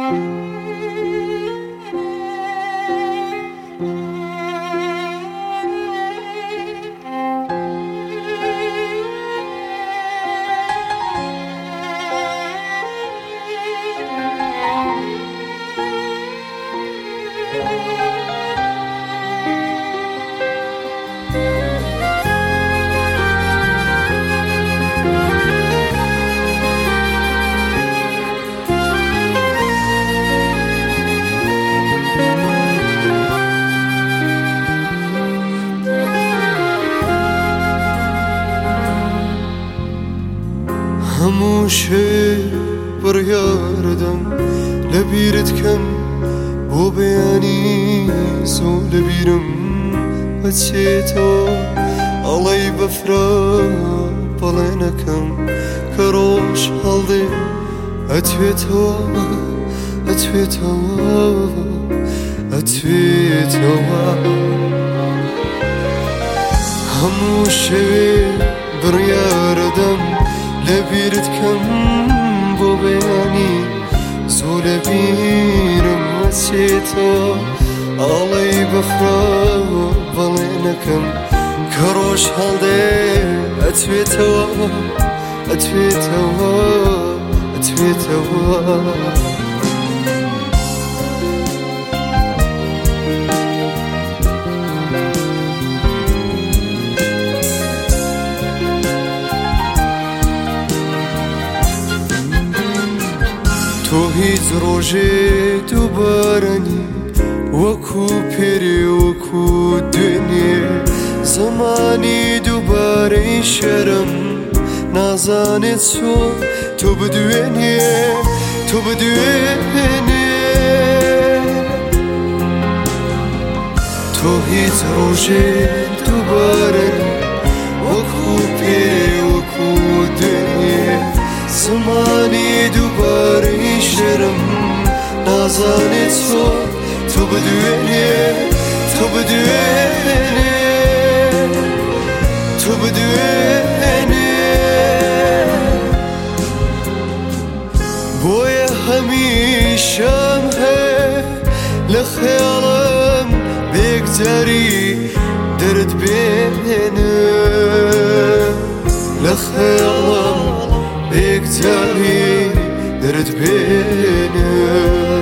هەمووشێ بڕیاردەم لە بیرت کەم بۆ بەیانی زۆ لە بیرم بچێتەوە ئەڵەی بەفرە بەڵێ نەکەم کە ڕۆژ هەڵدێ ئەتوێتەوە ئەتوێتەوە ئەتوێتەوە هەموو شەوێ بڕیاردەم لە بیرت کەم بۆ بەیانی زۆ لە بیرم وەچێتەوە ئاڵەی بەفرە بەڵێ نەکەم کە ڕۆژ هەڵدێ ئەتوێتەوە ئەتوێتەوە ئەتوێتەوە تۆ هیچ ڕۆژێ دووبارەنی وەکو پێرێ وەکو دوێنێ زەمانی دووبارەی شەرم نازانێت چۆن تۆ بدوێنێ تۆ بدوێنێ تۆ هیچ ڕۆژێ دووبارەنی وەکو پێرێ وەکو دوێنێ زمانی دووبارەی شەرم نازانێت چۆن تۆ بدوێنێ تۆ بدوێنێ تۆ بدوێنێ بۆیە هەمیشەم هەیە لە خەیاڵم بێگجاری دەرت بێنم لە خەیاڵم بێگجاری دەرت بێنم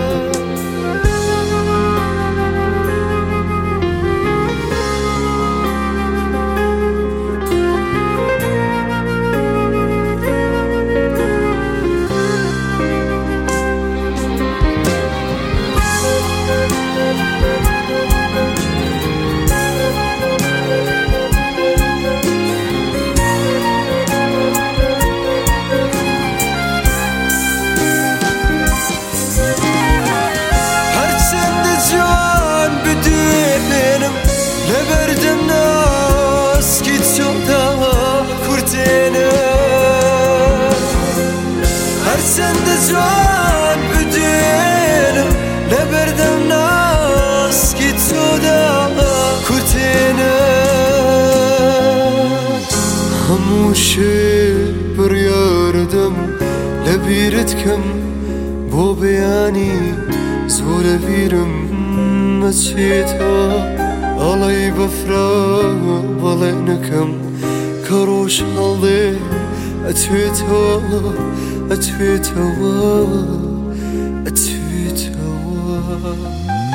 لەبەردەم ناسکی چۆدا کورتێنم هەرچەندە جوان بدوێنم لەبەردەم ناسکی چۆدا کورتێنم هەموو شێ بڕیاردەم لە بیرت کەم بۆ بەیانی زۆ لە بیرم مەچێتەوە ئەڵەی بەفرە بەڵێ نەکەم کە ڕۆژ هەڵدێ ئەتوێتەوە ئەتوێتەوە ئەتوێتەوە